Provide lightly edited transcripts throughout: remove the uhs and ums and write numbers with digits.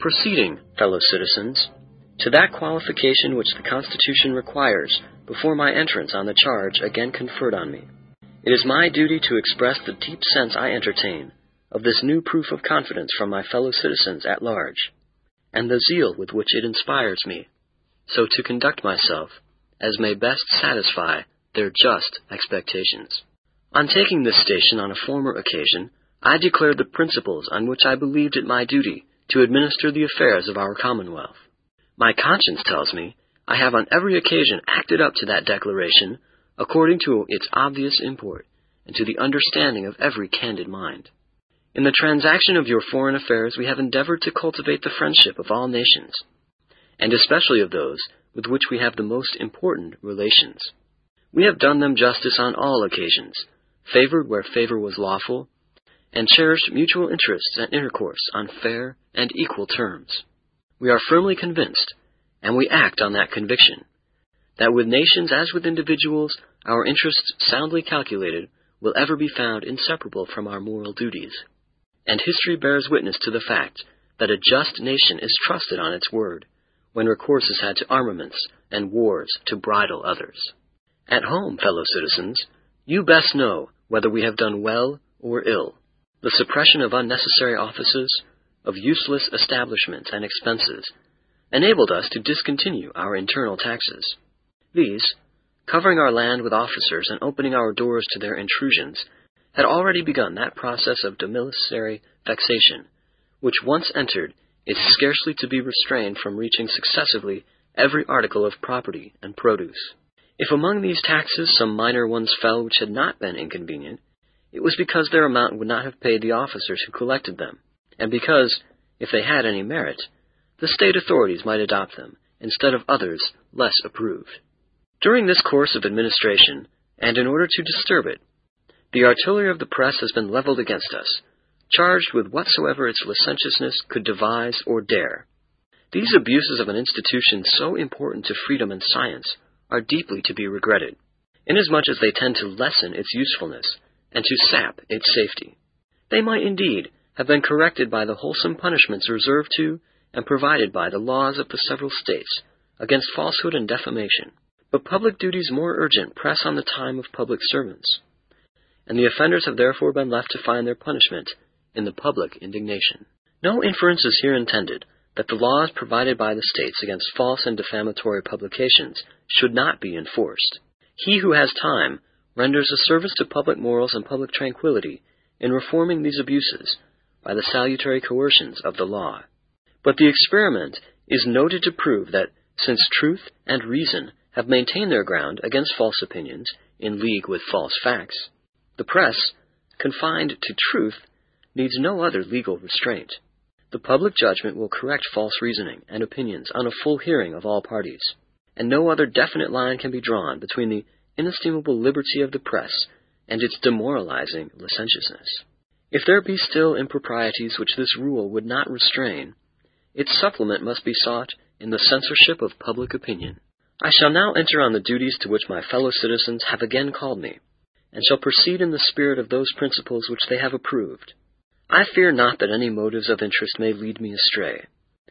Proceeding, fellow citizens, to that qualification which the Constitution requires before my entrance on the charge again conferred on me, it is my duty to express the deep sense I entertain of this new proof of confidence from my fellow citizens at large, and the zeal with which it inspires me, so to conduct myself as may best satisfy their just expectations. On taking this station on a former occasion, I declared the principles on which I believed it my duty to administer the affairs of our Commonwealth. My conscience tells me I have on every occasion acted up to that declaration according to its obvious import and to the understanding of every candid mind. In the transaction of your foreign affairs we have endeavored to cultivate the friendship of all nations, and especially of those with which we have the most important relations. We have done them justice on all occasions, favored where favor was lawful, and cherished mutual interests and intercourse on fair and equal terms. We are firmly convinced, and we act on that conviction, that with nations as with individuals, our interests soundly calculated will ever be found inseparable from our moral duties. And history bears witness to the fact that a just nation is trusted on its word, when recourse is had to armaments and wars to bridle others. At home, fellow citizens, you best know whether we have done well or ill. The suppression of unnecessary offices, of useless establishments and expenses, enabled us to discontinue our internal taxes. These, covering our land with officers and opening our doors to their intrusions, had already begun that process of domiciliary vexation, which once entered is scarcely to be restrained from reaching successively every article of property and produce. If among these taxes some minor ones fell which had not been inconvenient, it was because their amount would not have paid the officers who collected them, and because, if they had any merit, the state authorities might adopt them instead of others less approved. During this course of administration, and in order to disturb it, the artillery of the press has been leveled against us, charged with whatsoever its licentiousness could devise or dare. These abuses of an institution so important to freedom and science are deeply to be regretted, inasmuch as they tend to lessen its usefulness and to sap its safety. They might indeed have been corrected by the wholesome punishments reserved to and provided by the laws of the several states against falsehood and defamation, but public duties more urgent press on the time of public servants, and the offenders have therefore been left to find their punishment in the public indignation. No inference is here intended that the laws provided by the states against false and defamatory publications should not be enforced. He who has time renders a service to public morals and public tranquility in reforming these abuses by the salutary coercions of the law. But the experiment is noted to prove that, since truth and reason have maintained their ground against false opinions in league with false facts, the press, confined to truth, needs no other legal restraint. The public judgment will correct false reasoning and opinions on a full hearing of all parties, and no other definite line can be drawn between the inestimable liberty of the press and its demoralizing licentiousness. If there be still improprieties which this rule would not restrain, its supplement must be sought in the censorship of public opinion. I shall now enter on the duties to which my fellow citizens have again called me, and shall proceed in the spirit of those principles which they have approved. I fear not that any motives of interest may lead me astray.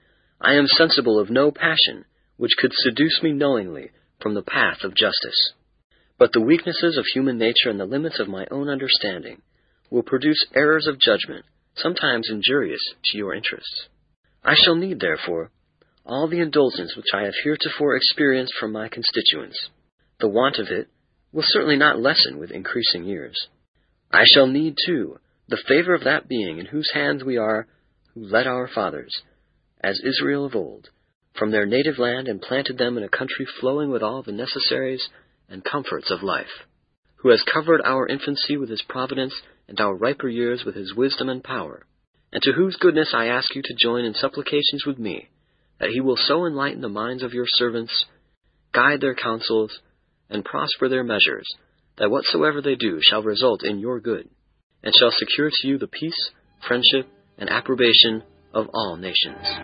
I am sensible of no passion which could seduce me knowingly from the path of justice. But the weaknesses of human nature and the limits of my own understanding will produce errors of judgment, sometimes injurious to your interests. I shall need, therefore, all the indulgence which I have heretofore experienced from my constituents. The want of it will certainly not lessen with increasing years. I shall need, too, the favor of that being in whose hands we are, who led our fathers, as Israel of old, from their native land and planted them in a country flowing with all the necessaries and comforts of life, who has covered our infancy with his providence and our riper years with his wisdom and power, and to whose goodness I ask you to join in supplications with me, that he will so enlighten the minds of your servants, guide their counsels, and prosper their measures, that whatsoever they do shall result in your good, and shall secure to you the peace, friendship, and approbation of all nations.